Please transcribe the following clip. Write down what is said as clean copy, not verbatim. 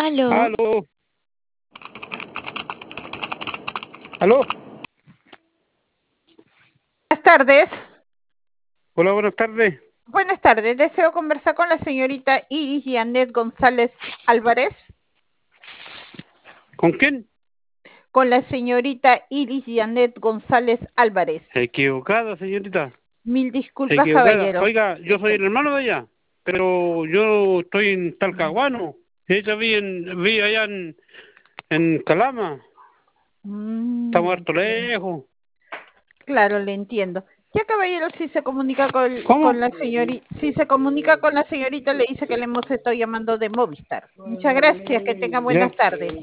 Aló, Aló, aló. buenas tardes. Hola, buenas tardes. Buenas tardes. Deseo conversar con la señorita Iris Janet González Álvarez. ¿Con quién? Con la señorita Iris Janet González Álvarez. Equivocada, señorita. Mil disculpas, Equivocada. caballero. Oiga, yo soy el hermano de ella, pero yo estoy en Talcahuano. Ella vi allá en Calama. Estamos Mm, harto lejos. claro, le entiendo. Ya, caballero, si se comunica con ¿Cómo? la señorita, si se comunica con la señorita, le dice que le hemos estado llamando de Movistar. Muchas gracias, que tenga Ya. buenas tardes.